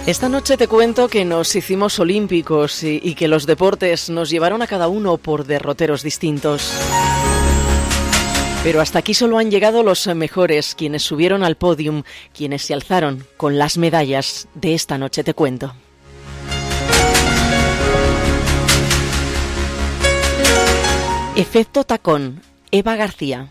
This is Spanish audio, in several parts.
Esta noche te cuento que nos hicimos olímpicos y que los deportes nos llevaron a cada uno por derroteros distintos. Pero hasta aquí solo han llegado los mejores, quienes subieron al podium, quienes se alzaron con las medallas de esta noche te cuento. Efecto tacón, Eva García.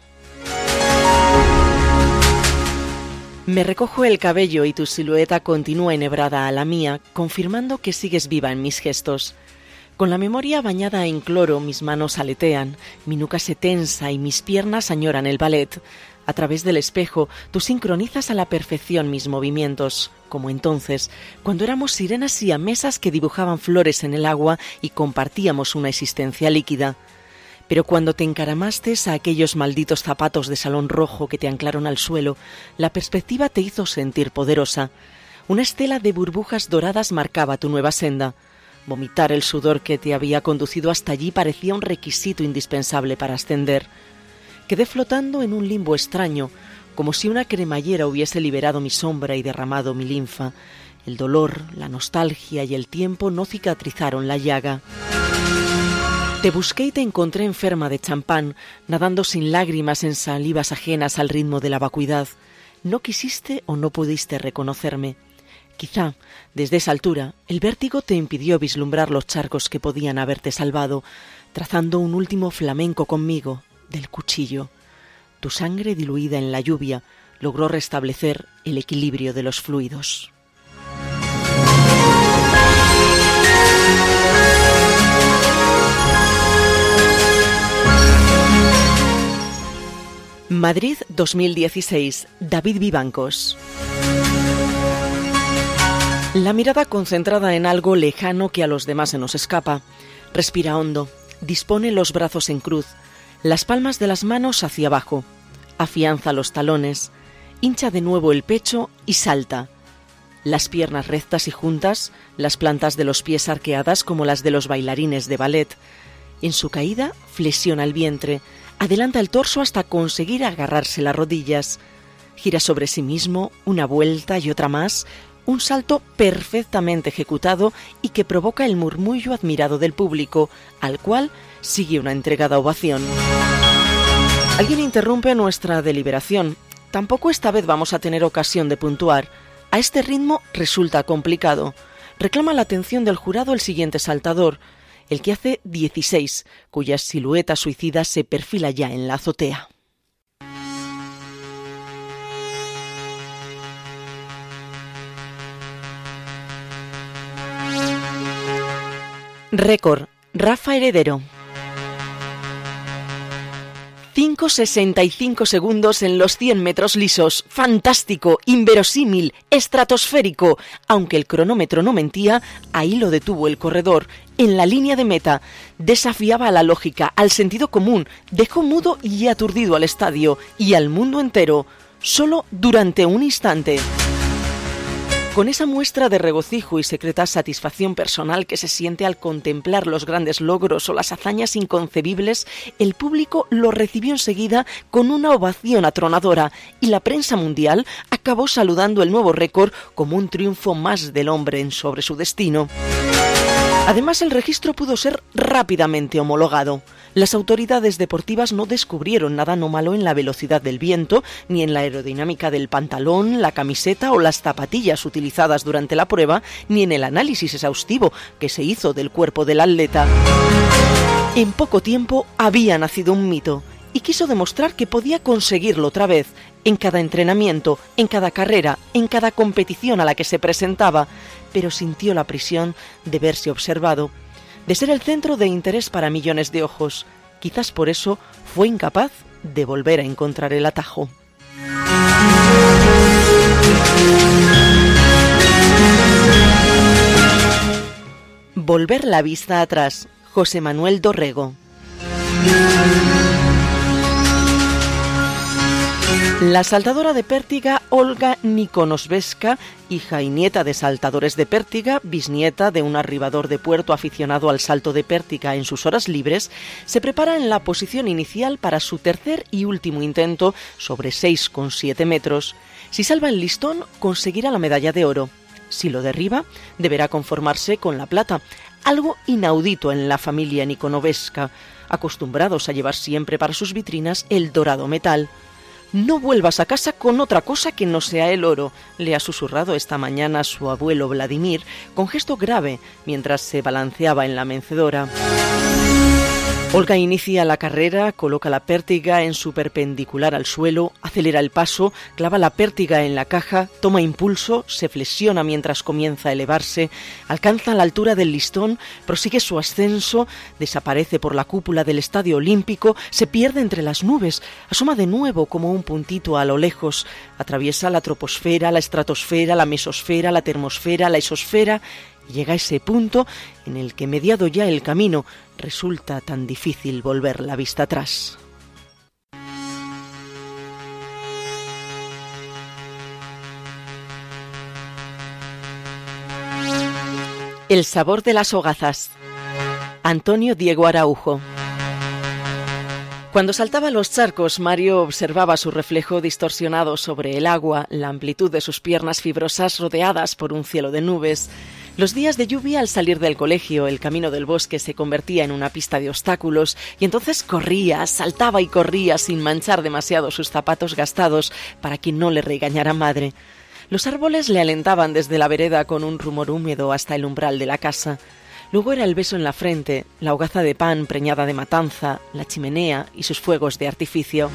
Me recojo el cabello y tu silueta continúa enhebrada a la mía, confirmando que sigues viva en mis gestos. Con la memoria bañada en cloro, mis manos aletean, mi nuca se tensa y mis piernas añoran el ballet. A través del espejo, tú sincronizas a la perfección mis movimientos, como entonces, cuando éramos sirenas siamesas que dibujaban flores en el agua y compartíamos una existencia líquida. Pero cuando te encaramaste a aquellos malditos zapatos de salón rojo que te anclaron al suelo, la perspectiva te hizo sentir poderosa. Una estela de burbujas doradas marcaba tu nueva senda. Vomitar el sudor que te había conducido hasta allí parecía un requisito indispensable para ascender. Quedé flotando en un limbo extraño, como si una cremallera hubiese liberado mi sombra y derramado mi linfa. El dolor, la nostalgia y el tiempo no cicatrizaron la llaga. Te busqué y te encontré enferma de champán, nadando sin lágrimas en salivas ajenas al ritmo de la vacuidad. No quisiste o no pudiste reconocerme. Quizá, desde esa altura, el vértigo te impidió vislumbrar los charcos que podían haberte salvado, trazando un último flamenco conmigo, del cuchillo. Tu sangre diluida en la lluvia logró restablecer el equilibrio de los fluidos. Madrid 2016, David Vivancos. La mirada concentrada en algo lejano que a los demás se nos escapa. Respira hondo, dispone los brazos en cruz, las palmas de las manos hacia abajo, afianza los talones, hincha de nuevo el pecho y salta. Las piernas rectas y juntas, las plantas de los pies arqueadas como las de los bailarines de ballet. En su caída, flexiona el vientre, adelanta el torso hasta conseguir agarrarse las rodillas. Gira sobre sí mismo una vuelta y otra más, un salto perfectamente ejecutado y que provoca el murmullo admirado del público, al cual sigue una entregada ovación. Alguien interrumpe nuestra deliberación. Tampoco esta vez vamos a tener ocasión de puntuar. A este ritmo resulta complicado. Reclama la atención del jurado el siguiente saltador, el que hace 16, cuya silueta suicida se perfila ya en la azotea. Récord, Rafa Heredero. 5:65 segundos en los 100 metros lisos. Fantástico, inverosímil, estratosférico. Aunque el cronómetro no mentía, ahí lo detuvo el corredor, en la línea de meta. Desafiaba a la lógica, al sentido común. Dejó mudo y aturdido al estadio y al mundo entero, solo durante un instante. Con esa muestra de regocijo y secreta satisfacción personal que se siente al contemplar los grandes logros o las hazañas inconcebibles, el público lo recibió enseguida con una ovación atronadora y la prensa mundial acabó saludando el nuevo récord como un triunfo más del hombre sobre su destino. Además, el registro pudo ser rápidamente homologado. Las autoridades deportivas no descubrieron nada anómalo en la velocidad del viento, ni en la aerodinámica del pantalón, la camiseta o las zapatillas utilizadas durante la prueba, ni en el análisis exhaustivo que se hizo del cuerpo del atleta. En poco tiempo había nacido un mito y quiso demostrar que podía conseguirlo otra vez, en cada entrenamiento, en cada carrera, en cada competición a la que se presentaba, pero sintió la presión de verse observado, de ser el centro de interés para millones de ojos. Quizás por eso fue incapaz de volver a encontrar el atajo. Volver la vista atrás, José Manuel Dorrego. La saltadora de pértiga Olga Nikonosveska, hija y nieta de saltadores de pértiga, bisnieta de un arribador de puerto aficionado al salto de pértiga en sus horas libres, se prepara en la posición inicial para su tercer y último intento sobre 6,7 metros. Si salva el listón, conseguirá la medalla de oro. Si lo derriba, deberá conformarse con la plata, algo inaudito en la familia nikonovesca, acostumbrados a llevar siempre para sus vitrinas el dorado metal. «No vuelvas a casa con otra cosa que no sea el oro», le ha susurrado esta mañana su abuelo Vladimir, con gesto grave, mientras se balanceaba en la mecedora. Olga inicia la carrera, coloca la pértiga en su perpendicular al suelo, acelera el paso, clava la pértiga en la caja, toma impulso, se flexiona mientras comienza a elevarse, alcanza la altura del listón, prosigue su ascenso, desaparece por la cúpula del Estadio Olímpico, se pierde entre las nubes, asoma de nuevo como un puntito a lo lejos, atraviesa la troposfera, la estratosfera, la mesosfera, la termosfera, la exosfera, y llega a ese punto en el que, mediado ya el camino, resulta tan difícil volver la vista atrás. El sabor de las hogazas. Antonio Diego Araujo. Cuando saltaba los charcos, Mario observaba su reflejo distorsionado sobre el agua, la amplitud de sus piernas fibrosas rodeadas por un cielo de nubes. Los días de lluvia, al salir del colegio, el camino del bosque se convertía en una pista de obstáculos y entonces corría, saltaba y corría sin manchar demasiado sus zapatos gastados para que no le regañara madre. Los árboles le alentaban desde la vereda con un rumor húmedo hasta el umbral de la casa. Luego era el beso en la frente, la hogaza de pan preñada de matanza, la chimenea y sus fuegos de artificio.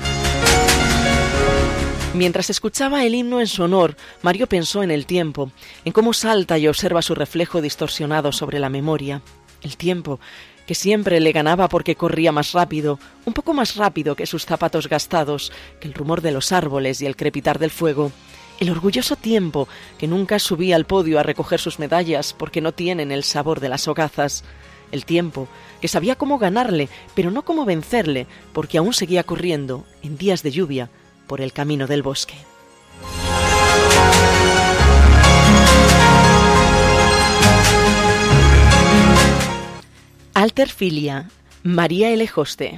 Mientras escuchaba el himno en su honor, Mario pensó en el tiempo, en cómo salta y observa su reflejo distorsionado sobre la memoria. El tiempo, que siempre le ganaba porque corría más rápido, un poco más rápido que sus zapatos gastados, que el rumor de los árboles y el crepitar del fuego. El orgulloso tiempo, que nunca subía al podio a recoger sus medallas porque no tienen el sabor de las hogazas. El tiempo, que sabía cómo ganarle, pero no cómo vencerle, porque aún seguía corriendo, en días de lluvia, por el camino del bosque. Alter Filia, María L. Juste.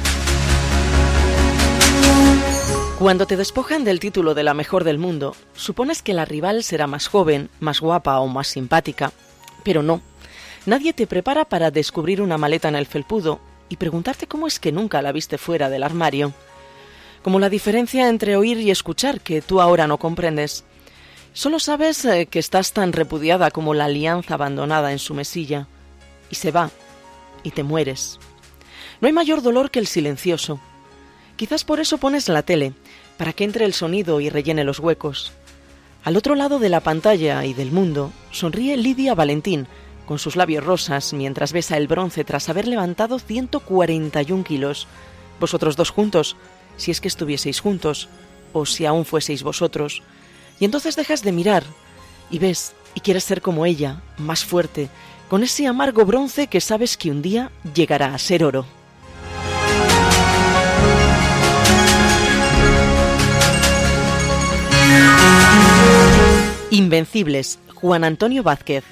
Cuando te despojan del título de la mejor del mundo, supones que la rival será más joven, más guapa o más simpática. Pero no. Nadie te prepara para descubrir una maleta en el felpudo y preguntarte cómo es que nunca la viste fuera del armario. Como la diferencia entre oír y escuchar, que tú ahora no comprendes. Solo sabes que estás tan repudiada como la alianza abandonada en su mesilla. Y se va, y te mueres. No hay mayor dolor que el silencioso. Quizás por eso pones la tele, para que entre el sonido y rellene los huecos. Al otro lado de la pantalla y del mundo, sonríe Lidia Valentín, con sus labios rosas, mientras besa el bronce tras haber levantado 141 kilos. Vosotros dos juntos, si es que estuvieseis juntos, o si aún fueseis vosotros. Y entonces dejas de mirar, y ves, y quieres ser como ella, más fuerte, con ese amargo bronce que sabes que un día llegará a ser oro. Invencibles, Juan Antonio Vázquez.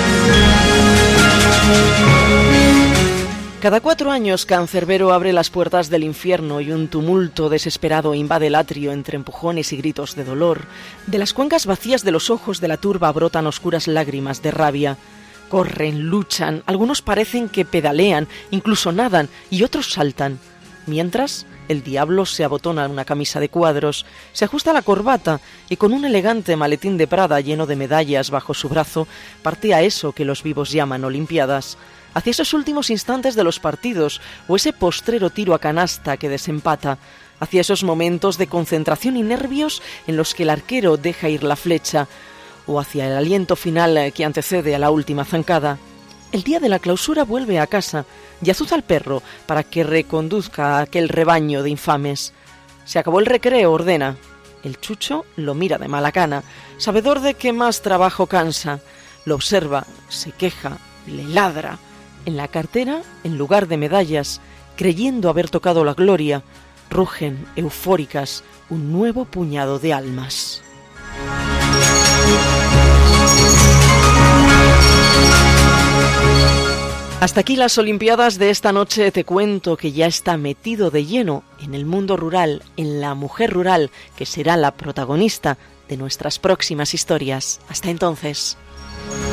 Cada 4 años Cancerbero abre las puertas del infierno y un tumulto desesperado invade el atrio entre empujones y gritos de dolor. De las cuencas vacías de los ojos de la turba brotan oscuras lágrimas de rabia. Corren, luchan, algunos parecen que pedalean, incluso nadan, y otros saltan. Mientras, el diablo se abotona una camisa de cuadros, se ajusta la corbata y con un elegante maletín de Prada lleno de medallas bajo su brazo, parte a eso que los vivos llaman Olimpiadas, hacia esos últimos instantes de los partidos o ese postrero tiro a canasta que desempata, hacia esos momentos de concentración y nervios en los que el arquero deja ir la flecha, o hacia el aliento final que antecede a la última zancada. El día de la clausura vuelve a casa y azuza al perro para que reconduzca a aquel rebaño de infames. Se acabó el recreo, ordena. El chucho lo mira de mala gana, sabedor de que más trabajo cansa. Lo observa, se queja, le ladra. En la cartera, en lugar de medallas, creyendo haber tocado la gloria, rugen, eufóricas, un nuevo puñado de almas. Hasta aquí las Olimpiadas de esta noche. Te cuento que ya está metido de lleno en el mundo rural, en la mujer rural, que será la protagonista de nuestras próximas historias. Hasta entonces.